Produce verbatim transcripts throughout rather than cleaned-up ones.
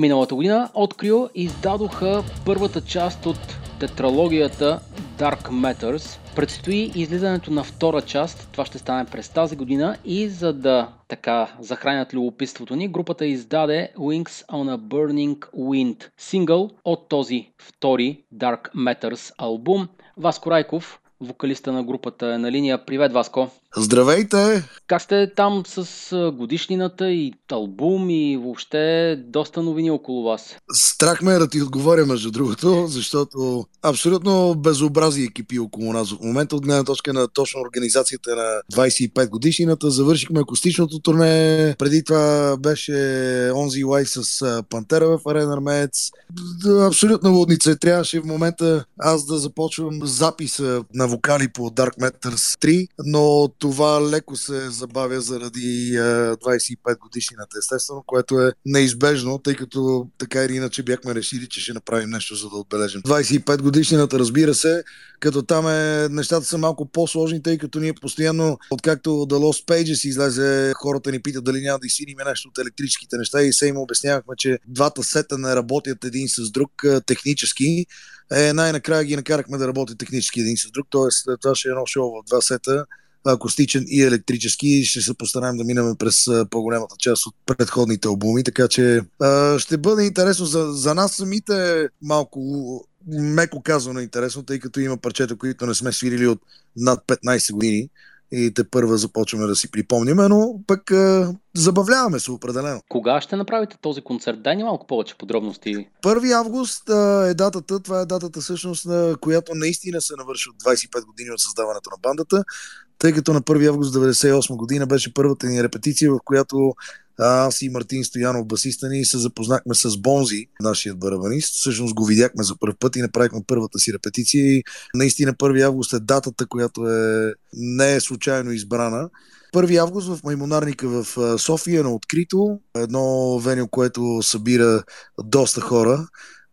миналата година открил и издадоха първата част от тетралогията Dark Matters. Предстои излизането на втора част, това ще стане през тази година и за да така захранят любопитството ни, групата издаде Wings on a Burning Wind, сингъл от този втори Dark Matters албум. Васко Райков, вокалиста на групата, е на линия. Привет, Васко! Здравейте! Как сте там с годишнината и албум и въобще доста новини около вас? Страх ме е да ти отговоря, между другото, защото абсолютно безобразие екипи около нас в момента от гледна точка на точно организацията на двайсет и пет годишнината. Завършихме акустичното турне, преди това беше онзи лайв с Пантера в Арена Армеец. Абсолютно лудница. Трябваше в момента аз да започвам записа на вокали по Dark Matters три, но това леко се забавя заради двайсет и пет годишнината, естествено, което е неизбежно, тъй като така или иначе бяхме решили, че ще направим нещо, за да отбележим двайсет и пет годишнината, разбира се, като там е, нещата са малко по-сложни, тъй като ние постоянно, откакто The Lost Pages излезе, хората ни питат дали няма да изсиним нещо от електрическите неща и се им обяснявахме, че двата сета не работят един с друг технически. Е, най-накрая ги накарахме да работят технически един с друг, т.е. това ще е едно шоу в два сета, акустичен и електрически. Ще се постараем да минем през по-голямата част от предходните албуми, така че а, ще бъде интересно за, за нас самите, малко меко казано интересно, тъй като има парчета, които не сме свирили от над петнайсет години и те първа започваме да си припомняме, но пък а, забавляваме се определено. Кога ще направите този концерт? Дай ни малко повече подробности. първи август а, е датата, това е датата всъщност, на която наистина се навърши от двайсет и пет години от създаването на бандата, тъй като на първи август деветдесет и осма година беше първата ни репетиция, в която аз и Мартин Стоянов, басиста ни, се запознахме с Бонзи, нашият барабанист. Всъщност го видяхме за първ път и направихме първата си репетиция и наистина първи август е датата, която е не е случайно избрана. първи август в Маймонарника в София на открито, едно веню, което събира доста хора.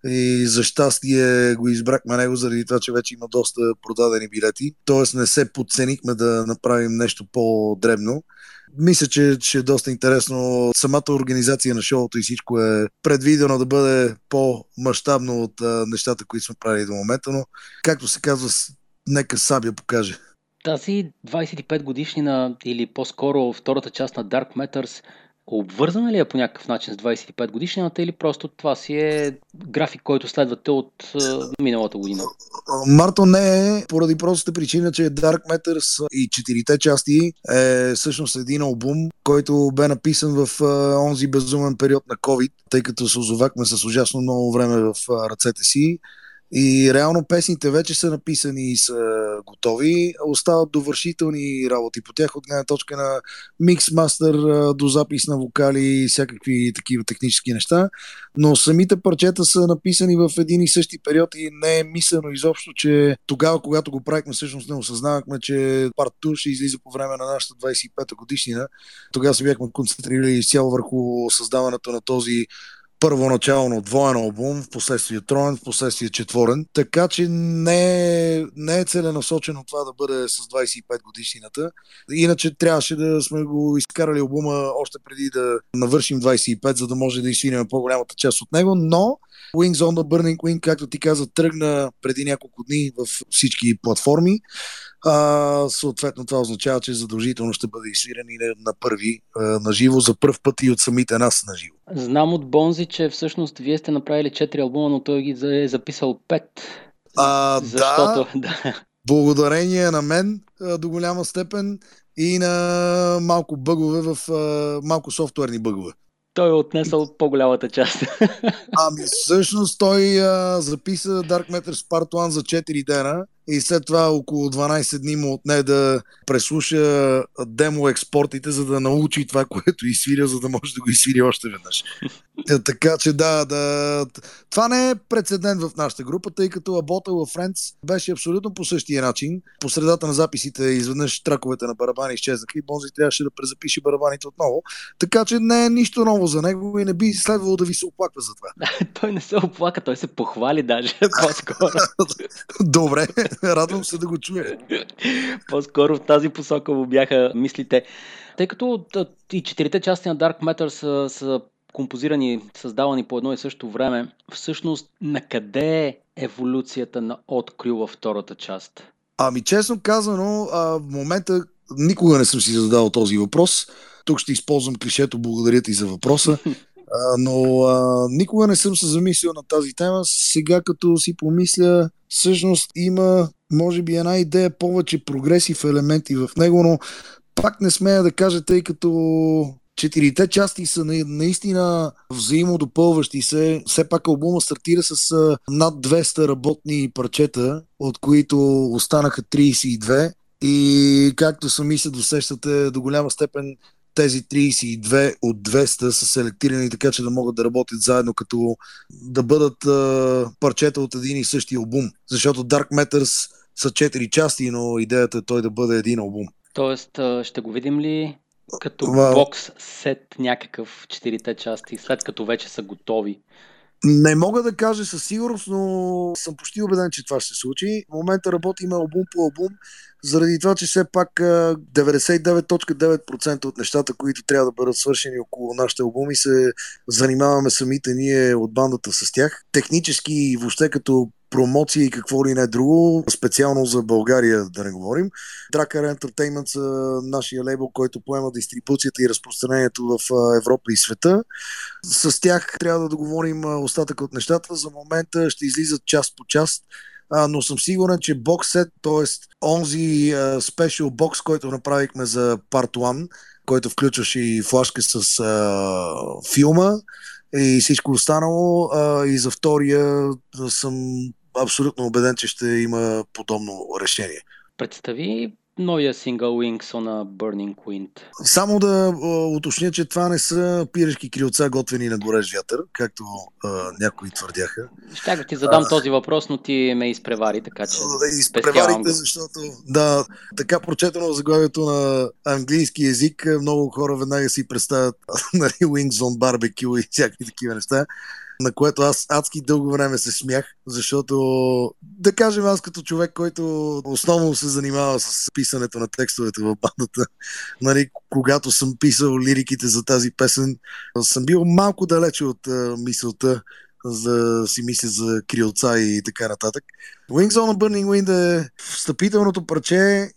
И за щастие го избрахме него заради това, че вече има доста продадени билети. Тоест не се подценихме да направим нещо по-дребно. Мисля, че ще е доста интересно. Самата организация на шоуто и всичко е предвидено да бъде по-мащабно от а, нещата, които сме правили до момента, но както се казва, нека Сабя покаже. Тази двайсет и пет годишнина или по-скоро втората част на Dark Matters обвързана ли е по някакъв начин с двайсет и пет годишнината или просто това си е график, който следвате от uh, миналата година? Марто, не е, поради простата причина, че Dark Matters и четирите части е всъщност един албум, който бе написан в uh, онзи безумен период на COVID, тъй като се озовахме с ужасно много време в uh, ръцете си. И реално песните вече са написани и са готови. Остават довършителни работи по тях от гледна точка на микс-мастер до запис на вокали и всякакви такива технически неща. Но самите парчета са написани в един и същи период и не е мислено изобщо, че тогава, когато го правихме, всъщност не осъзнавахме, че Part два ще излиза по време на нашата двайсет и пета годишнина. Тогава се бяхме концентрирали изцяло върху създаването на този първоначално двоен албум, в последствие троен, в последствие четворен. Така че не е, не е целенасочено това да бъде с двайсет и пет годишнината. Иначе трябваше да сме го изкарали албума още преди да навършим двайсет и пет, за да може да изсвинем по-голямата част от него, но Wings on the Burning Wind, както ти каза, тръгна преди няколко дни в всички платформи. А, съответно това означава, че задължително ще бъде изсвирен и на първи на живо, за първ път и от самите нас на живо. Знам от Бонзи, че всъщност вие сте направили четири албума, но той ги е записал пет. А, Защото, да, да, благодарение на мен до голяма степен и на малко бъгове в малко софтуерни бъгове. Той е отнесъл по-голямата част. Ами всъщност той а, записа Dark Matters Part едно за четири дена и след това около дванайсет дни му отне да преслуша демо експортите, за да научи това, което изсвиря, за да може да го изсвири още веднъж. Така че да, да, това не е прецедент в нашата група, тъй като A Bottle of Friends беше абсолютно по същия начин. По средата на записите изведнъж траковете на барабани изчезнаха и Бонзи трябваше да презапише барабаните отново. Така че не е нищо ново за него и не би следвало да ви се оплаква за това. Той не се оплака, той се похвали даже по-скоро. Добре, радвам се да го чуя. По-скоро в тази посока му бяха мислите. Тъй като и четирите части на Dark Matter са, са композирани, създавани по едно и също време, всъщност на къде е еволюцията на От Крю във втората част? Ами честно казано, а, в момента никога не съм си задал този въпрос. Тук ще използвам клишето "благодаря ти за въпроса", а, но а, никога не съм се замислил на тази тема. Сега като си помисля, всъщност има може би една идея повече прогресив елементи в него, но пак не смея да кажа, тъй като четирите части са наистина взаимодопълващи се. Все пак албума стартира с над двеста работни парчета, от които останаха трийсет и две. И както сами се досещате, до голяма степен тези трийсет и две от двеста са селектирани така, че да могат да работят заедно, като да бъдат а, парчета от един и същи албум. Защото Dark Matters са четири части, но идеята е той да бъде един албум. Тоест, ще го видим ли като Well, бокс сет някакъв четирите части, след като вече са готови? Не мога да кажа със сигурност, но съм почти убеден, че това ще се случи. В момента работим албум по албум, заради това, че все пак деветдесет и девет цяло и девет процента от нещата, които трябва да бъдат свършени около нашите албуми, се занимаваме самите ние от бандата с тях. Технически и въобще като промоция и какво ли не друго, специално за България да не говорим. Drakkar Entertainment са нашия лейбъл, който поема дистрибуцията и разпространението в Европа и света. С тях трябва да договорим остатък от нещата. За момента ще излизат част по част, но съм сигурен, че бокс-сет, т.е. онзи спешъл бокс, който направихме за Part едно, който включваше и флашка с а, филма и всичко останало, а, и за втория съм абсолютно убеден, че ще има подобно решение. Представи новия сингъл Wings on a Burning Wind. Само да а, уточня, че това не са пирешки крилца, готвени на горещ вятър, както а, някои твърдяха. Щях да ти задам а, този въпрос, но ти ме изпревари, така че изпреварите, защото да, така прочетено заглавието на английски език, много хора веднага си представят нали, Wings on Barbecue и всякакви такива неща, на което аз адски дълго време се смях, защото, да кажем, аз като човек, който основно се занимава с писането на текстовете в бандата, нали, когато съм писал лириките за тази песен, съм бил малко далече от а, мисълта за да си мисля за крилца и така нататък. Wings on a Burning Wind е встъпителното парче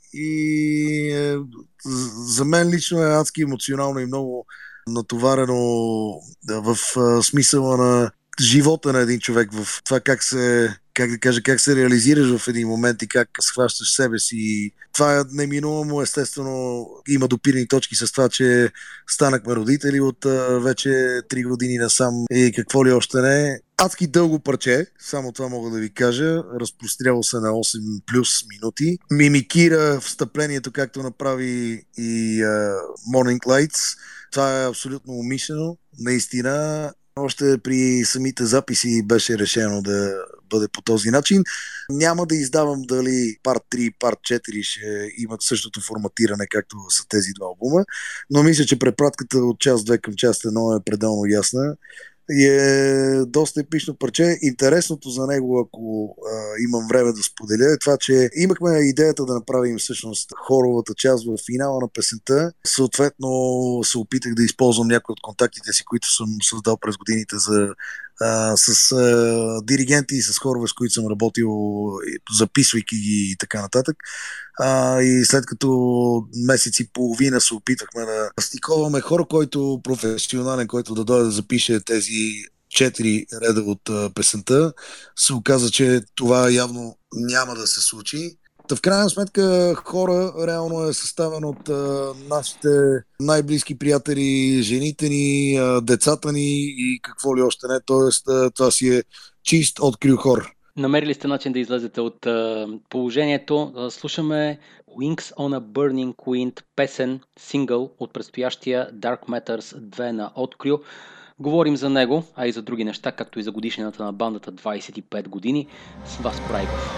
и е, за мен лично е адски емоционално и много натоварено да, в а, смисъла на живота на един човек, в това как се, как да кажа, как се реализираш в един момент и как схващаш себе си. Това е неминуемо, естествено има допирни точки с това, че станахме родители от а, вече три години насам и какво ли още не. Адски дълго парче, само това мога да ви кажа, разпростряло се на осем плюс минути. Мимикира встъплението, както направи и а, Morning Lights. Това е абсолютно умишлено, наистина. Още при самите записи беше решено да бъде по този начин. Няма да издавам дали парт три и парт четири ще имат същото форматиране, както са тези два албума, но мисля, че препратката от част две към част едно е пределно ясна. И е доста епично парче. Интересното за него, ако а, имам време да споделя, е това, че имахме идеята да направим всъщност хоровата част в финала на песента. Съответно се опитах да използвам някои от контактите си, които съм създал през годините за, а, с а, диригенти и с хорове, с които съм работил, записвайки ги и така нататък. А, и след като месец и половина се опитахме да стиковаме хора, който професионален, който да дойде да запише тези четири реда от а, песента, се оказа, че това явно няма да се случи. Та в крайна сметка хора реално е съставен от а, нашите най-близки приятели, жените ни, а, децата ни и какво ли още не. Тоест а, това си е чист от крю хор. Намерили сте начин да излезете от а, положението. А, слушаме Wings on a Burning Wind, песен, сингъл от предстоящия Dark Matters две на От Крю. Говорим за него, а и за други неща, както и за годишнината на бандата двайсет и пет години с Васко Райков.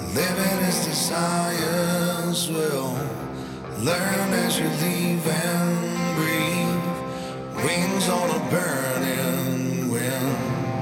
Living is desires will learn as you leave and breathe. Wings on a burning wind.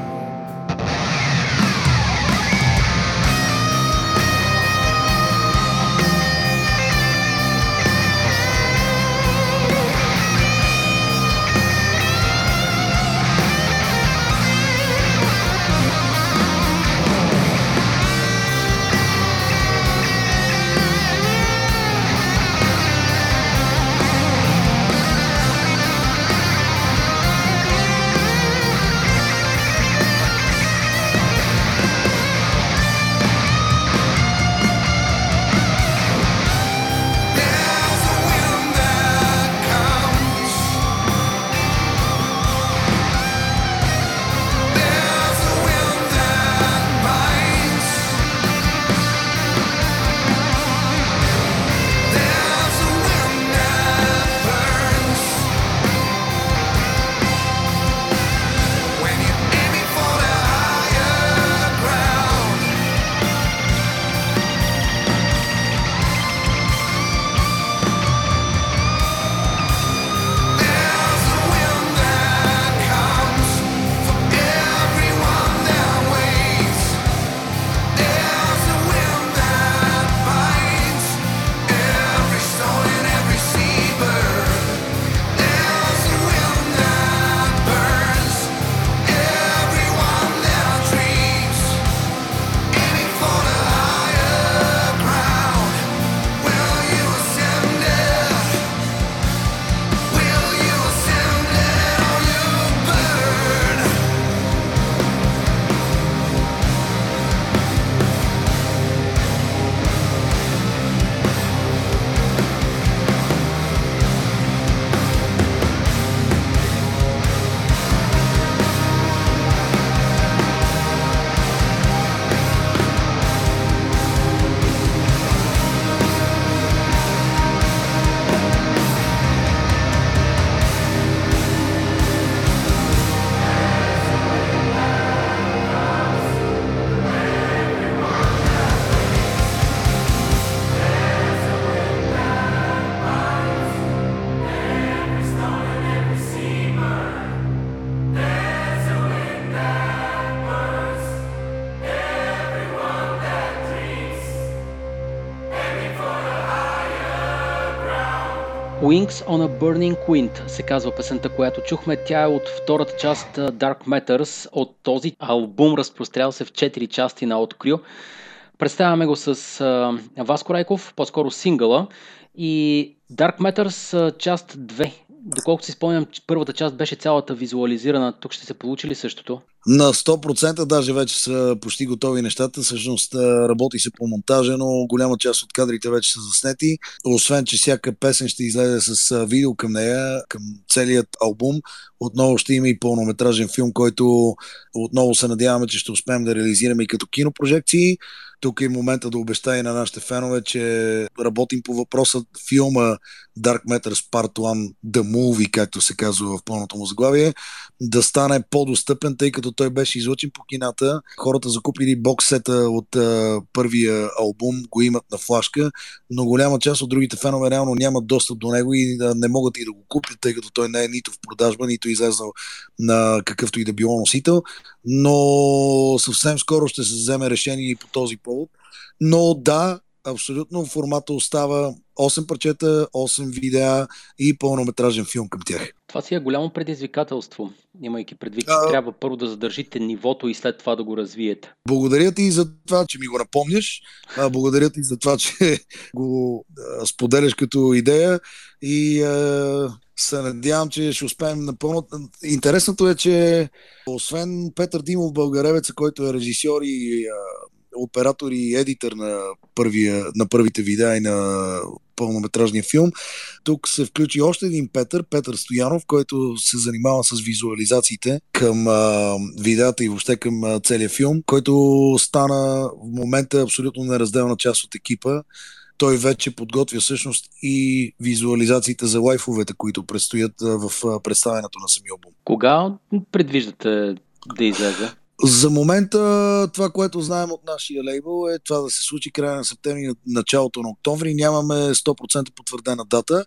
Wings on a Burning Wind се казва песента, която чухме. Тя е от втората част Dark Matters от този албум, разпрострял се в четири части на Открю. Представяме го с uh, Васко Райков, по-скоро сингъла, и Dark Matters част две. Доколкото си спомням, първата част беше цялата визуализирана. Тук ще се получи ли същото? На сто процента, даже вече са почти готови нещата. Всъщност работи се по монтажа, но голяма част от кадрите вече са заснети. Освен, че всяка песен ще излезе с видео към нея, към целият албум. Отново ще има и пълнометражен филм, който отново се надяваме, че ще успеем да реализираме и като кинопрожекции. Тук е момента да обещая на нашите фенове, че работим по въпроса филма Dark Matters Part едно The Movie, както се казва в пълното му заглавие, да стане по-достъпен, тъй като той беше излъчен по кината. Хората закупили бокс-сета от а, първия албум, го имат на флашка, но голяма част от другите фенове реално нямат достъп до него и да не могат и да го купят, тъй като той не е нито в продажба, нито излезнал на какъвто и да било носител. Но съвсем скоро ще се вземе решение и по този повод. Но да, абсолютно формата остава осем парчета, осем видеа и пълнометражен филм към тях. Това си е голямо предизвикателство, имайки предвид, че а... трябва първо да задържите нивото и след това да го развиете. Благодаря ти за това, че ми го напомняш. Благодаря ти за това, че го споделяш като идея и а, се надявам, че ще успеем напълно. Интересното е, че освен Петър Димов, българевеца, който е режисьор и а, оператор и едитор на, първия, на първите видеа и на пълнометражния филм. Тук се включи още един Петър, Петър Стоянов, който се занимава с визуализациите към а, видеата и въобще към а, целия филм, който стана в момента абсолютно неразделна част от екипа. Той вече подготвя всъщност и визуализациите за лайфовете, които предстоят а, в а, представянето на самия албум. Кога предвиждате да излезе? За момента това, което знаем от нашия лейбъл е това да се случи края на септември, началото на октомври. Нямаме сто процента потвърдена дата,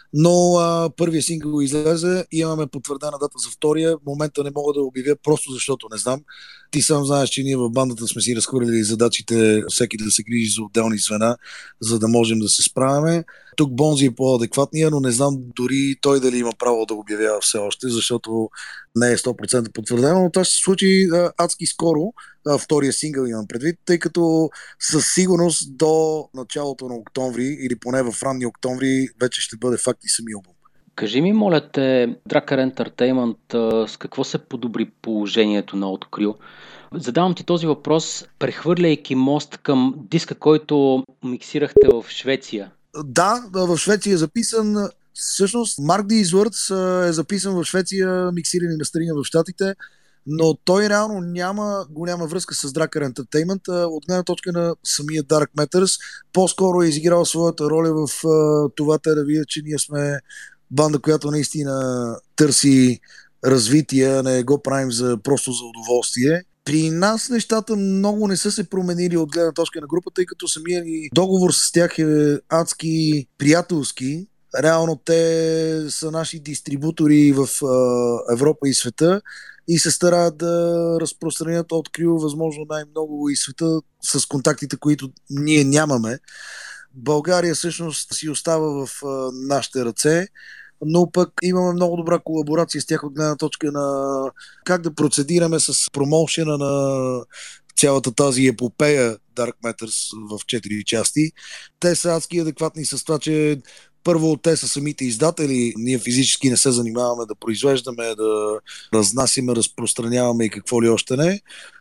но а, първия сингъл излезе и имаме потвърдена дата за втория. В момента не мога да обявя, просто защото не знам. Ти сам знаеш, че ние в бандата сме си разхвърляли задачите, всеки да се грижи за отделни звена, за да можем да се справяме. Тук Бонзи е по-адекватния, но не знам дори той дали има право да го обявява все още, защото не е сто процента потвърдено, но това ще се случи а, адски скоро, а, втория сингъл имам предвид, тъй като със сигурност до началото на октомври или поне в ранни октомври вече ще бъде факт и самия албум. Кажи ми, моля те, Drakkar Entertainment, с какво се подобри положението на Открил? Задавам ти този въпрос, прехвърляйки мост към диска, който миксирахте в Швеция. Да, в Швеция е записан. Всъщност, Mark D. Words е записан в Швеция, миксиран и мастеринг в Щатите, но той реално няма голяма връзка с Drakkar Entertainment. От гледна точка на самия Dark Matters, по-скоро е изиграл своята роля в това те да видят, че ние сме банда, която наистина търси развитие, не го правим за, просто за удоволствие. При нас нещата много не са се променили от гледна точка на групата, тъй като самия ни договор с тях е адски приятелски. Реално те са наши дистрибутори в а, Европа и света и се стараят да разпространят Открил възможно най-много и света с контактите, които ние нямаме. България всъщност си остава в а, нашите ръце, но пък имаме много добра колаборация с тях от гледна точка на как да процедираме с промоушена на цялата тази епопея Dark Matters в четири части. Те са адски адекватни с това, че първо те са самите издатели, ние физически не се занимаваме да произвеждаме, да разнасяме, разпространяваме и какво ли още не.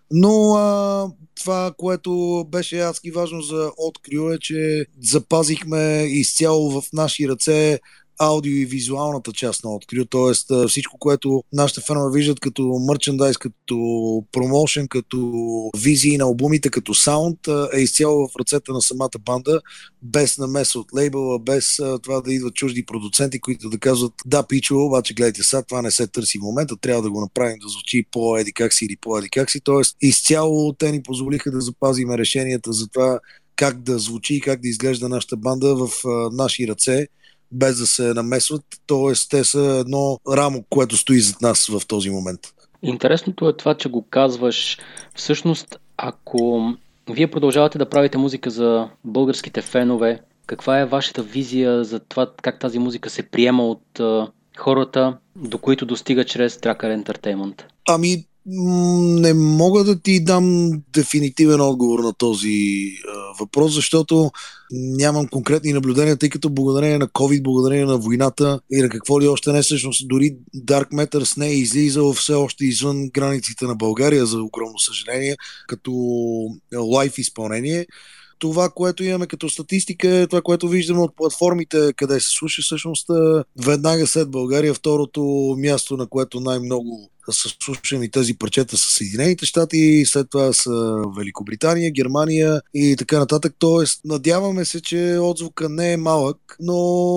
Но а, това, което беше адски важно за Открил е, че запазихме изцяло в наши ръце аудио и визуалната част на Открил, т.е. всичко, което нашите фенове виждат като мерчендайз, като промоушен, като визии на албумите, като саунд, е изцяло в ръцете на самата банда, без намеса от лейбъла, без това да идват чужди продуценти, които да казват: да, пичо, обаче гледайте сега, това не се търси в момента, трябва да го направим да звучи по-еди как си или по-еди как си. Т.е. изцяло те ни позволиха да запазим решенията за това как да звучи и как да изглежда нашата банда в наши ръце, без да се намесват, т.е. те са едно рамо, което стои зад нас в този момент. Интересното е това, че го казваш. Всъщност, ако вие продължавате да правите музика за българските фенове, каква е вашата визия за това как тази музика се приема от uh, хората, до които достига чрез Drakkar Entertainment? Ами, не мога да ти дам дефинитивен отговор на този а, въпрос, защото нямам конкретни наблюдения, тъй като благодарение на COVID, благодарение на войната и на какво ли още не, всъщност дори Dark Matters не е излизал все още извън границите на България, за огромно съжаление, като лайв изпълнение. Това, което имаме като статистика, е това, което виждаме от платформите, къде се слуша, всъщност веднага след България второто място, на което най-много са слушани тези парчета са Съединените щати, след това са Великобритания, Германия и така нататък. Тоест, надяваме се, че отзвука не е малък, но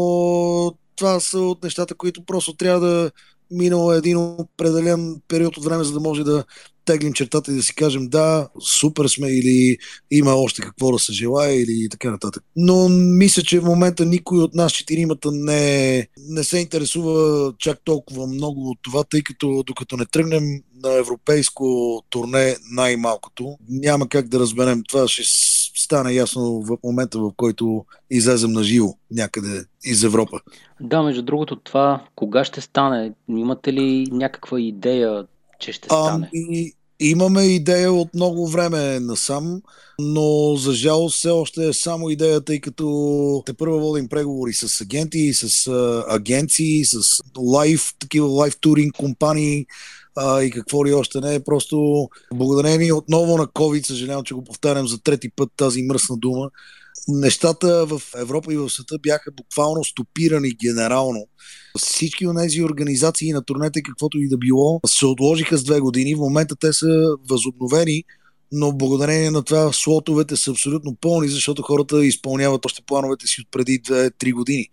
това са от нещата, които просто трябва да минало един определен период от време, за да може да теглим чертата и да си кажем: да, супер сме, или има още какво да се желая, или така нататък. Но мисля, че в момента никой от нас четиримата не, не се интересува чак толкова много от това, тъй като докато не тръгнем на европейско турне най-малкото, няма как да разберем. Това ще стане ясно в момента, в който излезем на живо някъде из Европа. Да, между другото, това кога ще стане? Имате ли някаква идея, че ще стане? Ами, имаме идея от много време насам, но за жалост все още е само идея, тъй като те първо водим преговори с агенти, с а, агенции, с лайв, такива лайв туринг компании а, и какво ли още не. Е просто благодарение отново на COVID, съжалявам, че го повтарям за трети път тази мръсна дума, нещата в Европа и в света бяха буквално стопирани генерално. Всички от тези организации на турнете, каквото и да било, се отложиха с две години. В момента те са възобновени, но благодарение на това слотовете са абсолютно пълни, защото хората изпълняват още плановете си от преди две-три години.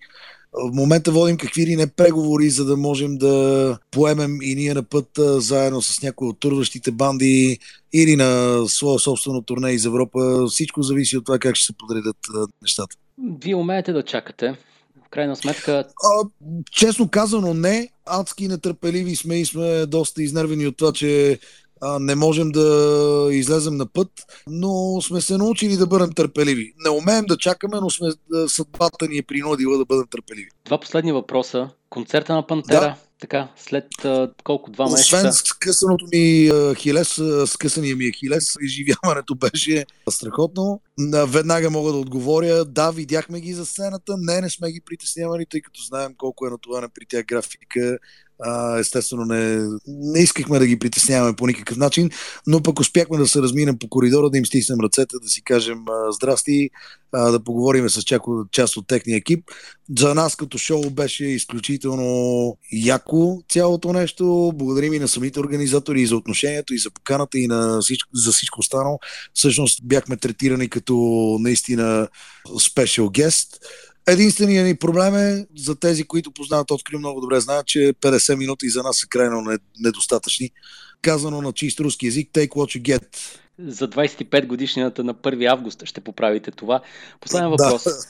В момента водим какви ли не преговори, за да можем да поемем и ние на път заедно с някои от турващите банди или на своя собствено турне из Европа. Всичко зависи от това как ще се подредят нещата. Вие умеете да чакате. В крайна сметка... А, честно казано не. Адски нетърпеливи сме и сме доста изнервени от това, че а, не можем да излезем на път, но сме се научили да бъдем търпеливи. Не умеем да чакаме, но сме, съдбата ни е принудила да бъдем търпеливи. Два последни въпроса. Концерта на Пантера, да. Така, след а, колко два месеца? Освен скъсаното ми а, хилес, скъсания ми е хилес, изживяването беше страхотно. Веднага мога да отговоря, да, видяхме ги за сцената, не, не сме ги притеснявали, тъй като знаем колко е натоварена при тях графика. А, естествено не, не искахме да ги притесняваме по никакъв начин, но пък успяхме да се разминем по коридора, да им стиснем ръцете, да си кажем а, здрасти, а, да поговорим с чако, част от техния екип. За нас като шоу беше изключително яко цялото нещо. Благодарим и на самите организатори и за отношението, и за поканата, и на всичко, за всичко останало. Всъщност бяхме третирани като наистина special guest. Единственият ни проблем е, за тези, които познават Открил, много добре знаят, че петдесет минути за нас са крайно недостатъчни. Казано на чист руски език, take what you get. За двадесет и пет годишнината на първи август ще поправите това. Последен въпрос. Да.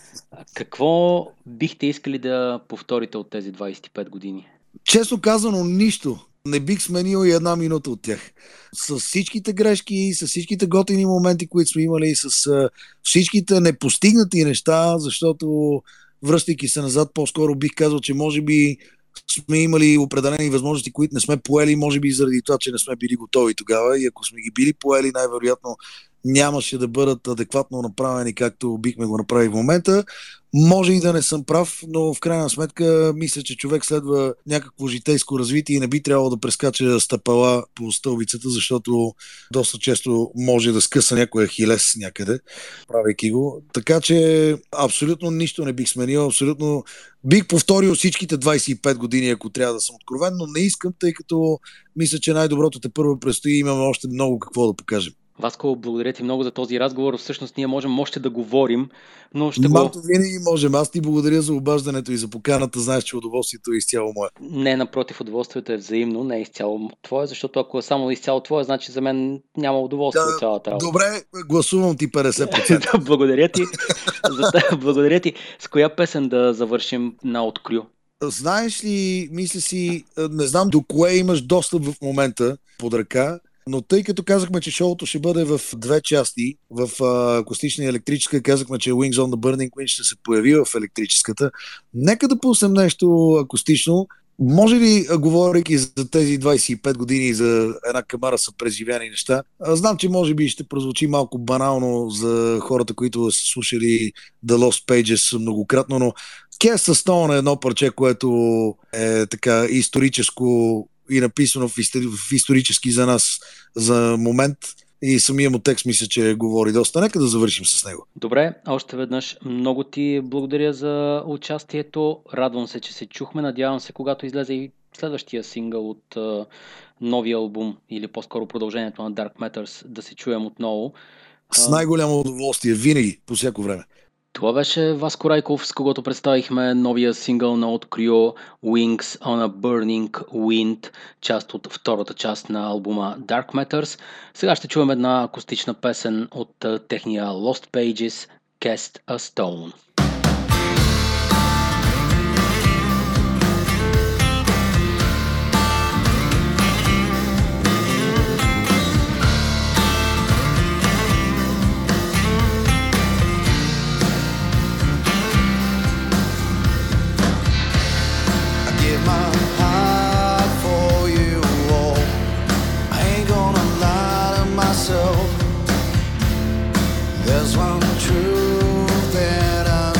Какво бихте искали да повторите от тези двадесет и пет години? Честно казано, нищо. Не бих сменил и една минута от тях. С всичките грешки, с всичките готини моменти, които сме имали, с всичките непостигнати неща, защото връщайки се назад, по-скоро бих казал, че може би сме имали определени възможности, които не сме поели, може би заради това, че не сме били готови тогава, и ако сме ги били поели, най-вероятно нямаше да бъдат адекватно направени, както бихме го направили в момента. Може и да не съм прав, но в крайна сметка мисля, че човек следва някакво житейско развитие и не би трябвало да прескача стъпала по стълбицата, защото доста често може да скъса някоя хилес някъде, правейки го. Така че абсолютно нищо не бих сменил, абсолютно бих повторил всичките двадесет и пет години, ако трябва да съм откровен, но не искам, тъй като мисля, че най-доброто те първо предстои и имаме още много какво да покажем. Васко, благодаря ти много за този разговор. Всъщност ние можем още да говорим, но ще Марто, го... винаги можем. Аз ти благодаря за обаждането и за поканата. Знаеш, че удоволствието е изцяло мое. Не, напротив, удоволствието е взаимно, не е изцяло твое, защото ако е само изцяло твое, значи за мен няма удоволствие да, от цялата работа. Добре, гласувам ти петдесет процента. Благодаря ти. За... Благодаря ти. С коя песен да завършим на Открю? Знаеш ли, мисля си, не знам до кое имаш достъп в момента под ръка, но тъй като казахме, че шоуто ще бъде в две части, в а, акустична и електрическа, казахме, че Wings on the Burning Wind ще се появи в електрическата, нека да пуснем нещо акустично. Може ли, говорейки за тези двадесет и пет години, за една камара са преживяни неща, знам, че може би ще прозвучи малко банално за хората, които са слушали The Lost Pages многократно, но Cast a Stone е едно парче, което е така историческо и написано в, истори... в исторически за нас за момент, и самия му текст мисля, че говори доста. Нека да завършим с него. Добре, още веднъж много ти благодаря за участието. Радвам се, че се чухме. Надявам се, когато излезе и следващия сингъл от uh, новия албум, или по-скоро продължението на Dark Matters, да се чуем отново. С най-голямо удоволствие, винаги, по всяко време. Това беше Васко Райков, с когото представихме новия сингъл на Открю Wings on a Burning Wind, част от втората част на албума Dark Matters. Сега ще чуем една акустична песен от техния Lost Pages, Cast a Stone. There's one truth that I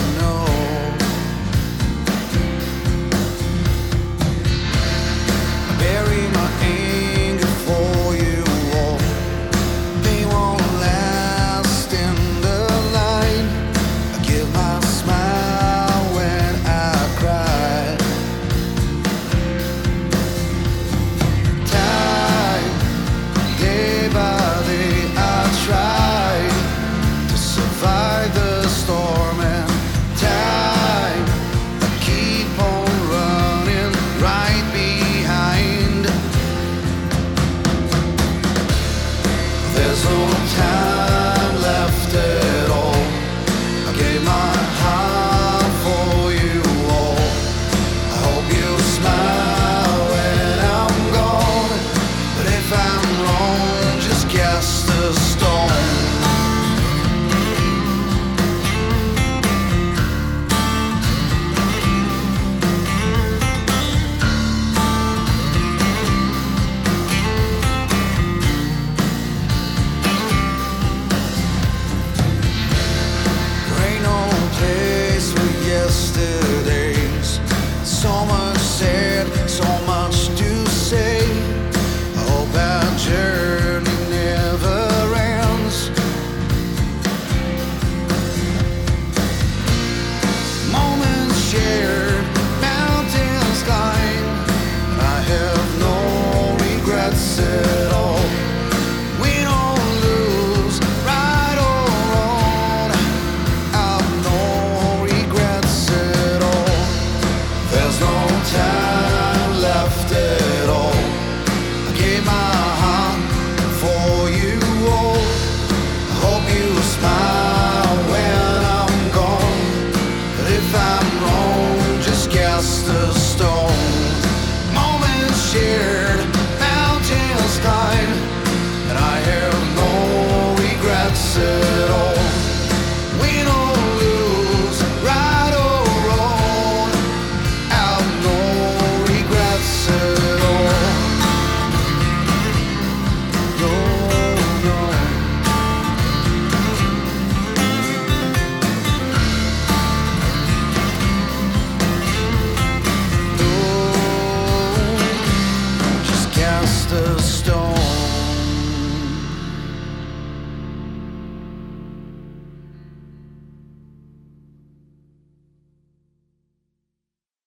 myself.